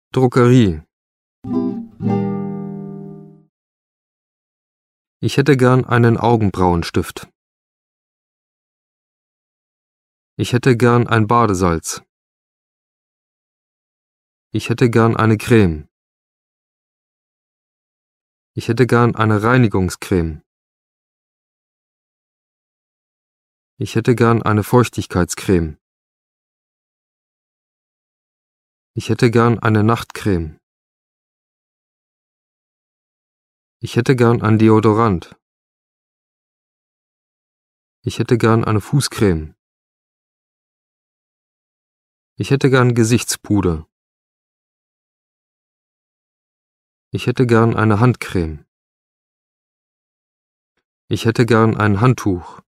Drogerie. Ich hätte gern einen Augenbrauenstift. Ich hätte gern ein Badesalz. Ich hätte gern eine Creme. Ich hätte gern eine Reinigungscreme. Ich hätte gern eine Feuchtigkeitscreme. Ich hätte gern eine Nachtcreme. Ich hätte gern ein Deodorant. Ich hätte gern eine Fußcreme. Ich hätte gern Gesichtspuder. Ich hätte gern eine Handcreme. Ich hätte gern ein Handtuch.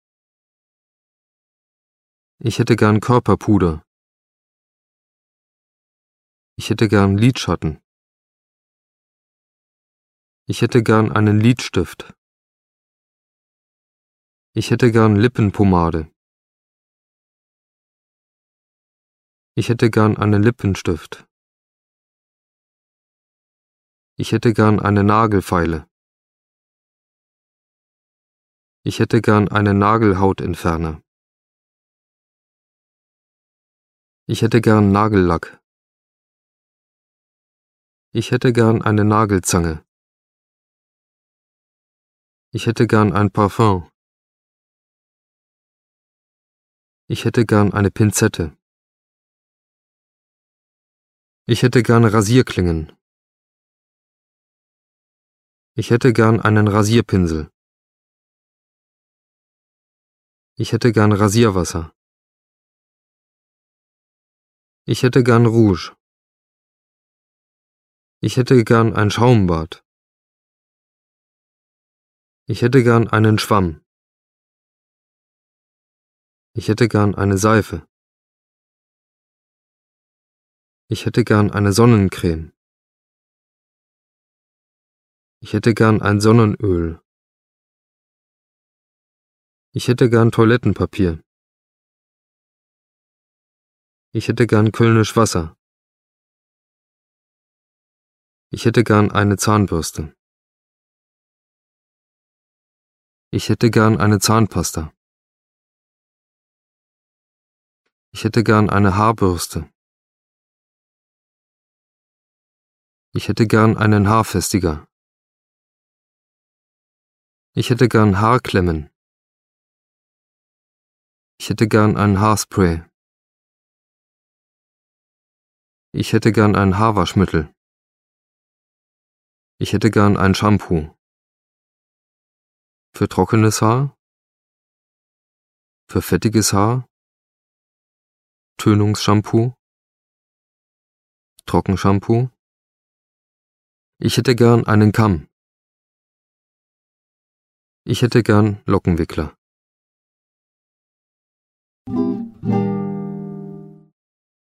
Ich hätte gern Körperpuder. Ich hätte gern Lidschatten. Ich hätte gern einen Lidstift. Ich hätte gern Lippenpomade. Ich hätte gern einen Lippenstift. Ich hätte gern eine Nagelfeile. Ich hätte gern einen Nagelhautentferner. Ich hätte gern Nagellack. Ich hätte gern eine Nagelzange. Ich hätte gern ein Parfum. Ich hätte gern eine Pinzette. Ich hätte gern Rasierklingen. Ich hätte gern einen Rasierpinsel. Ich hätte gern Rasierwasser. Ich hätte gern Rouge. Ich hätte gern ein Schaumbad. Ich hätte gern einen Schwamm. Ich hätte gern eine Seife. Ich hätte gern eine Sonnencreme. Ich hätte gern ein Sonnenöl. Ich hätte gern Toilettenpapier. Ich hätte gern Kölnisch Wasser. Ich hätte gern eine Zahnbürste. Ich hätte gern eine Zahnpasta. Ich hätte gern eine Haarbürste. Ich hätte gern einen Haarfestiger. Ich hätte gern Haarklemmen. Ich hätte gern ein Haarspray. Ich hätte gern ein Haarwaschmittel. Ich hätte gern ein Shampoo. Für trockenes Haar? Für fettiges Haar? Tönungsshampoo? Trockenshampoo? Ich hätte gern einen Kamm. Ich hätte gern Lockenwickler.